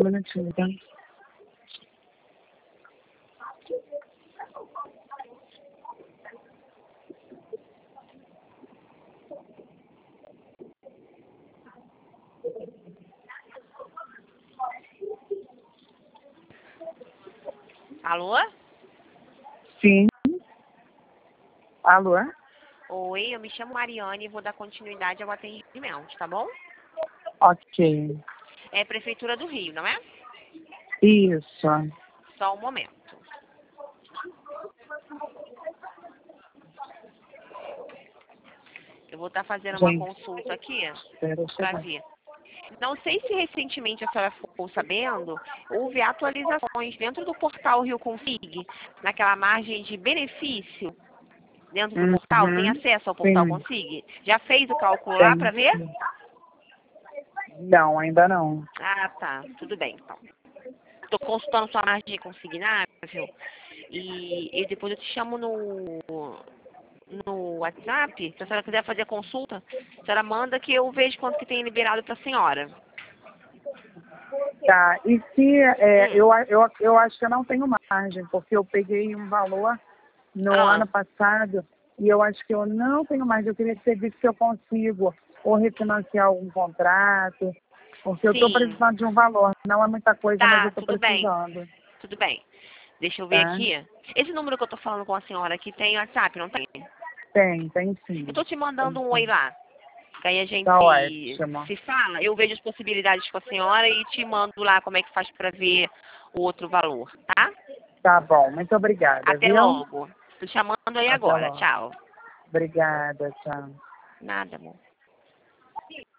um minutinho, tá? Alô? Sim. Alô? Oi, eu me chamo Mariane e vou dar continuidade ao atendimento, tá bom? Ok. É Prefeitura do Rio, não é? Isso. Só um momento. Eu vou estar fazendo uma Gente, consulta aqui espera eu para chegar. ver. Não sei se recentemente a senhora ficou sabendo, houve atualizações dentro do portal Rio Config, naquela margem de benefício dentro do portal. Tem Uhum. acesso ao portal Sim, Config? Já fez o cálculo lá para tem. ver? Não, ainda não. Ah, tá. Tudo bem, então. Estou consultando sua margem consignável e depois eu te chamo no WhatsApp. Se a senhora quiser fazer a consulta, a senhora manda que eu vejo quanto que tem liberado para a senhora. Tá, e se Hum. eu acho que eu não tenho margem, porque eu peguei um valor no Ah, ano passado e eu acho que eu não tenho margem. Eu queria que você visse se eu consigo ou refinanciar algum contrato, porque eu estou sim. precisando de um valor. Não é muita coisa, mas eu Tá, estou tudo bem. precisando, Tudo bem. Deixa eu ver tá? aqui. Esse número que eu tô falando com a senhora aqui tem WhatsApp, não tem? Tem Eu sim. tô te mandando Tem um oi sim. lá. Que aí a Tá gente ótimo. se fala, eu vejo as possibilidades com a senhora e te mando lá como é que faz pra ver o outro valor, tá? Tá bom, muito obrigada, Até viu? logo. Tô chamando aí Até agora. logo. Tchau. Obrigada, tchau. Nada, amor.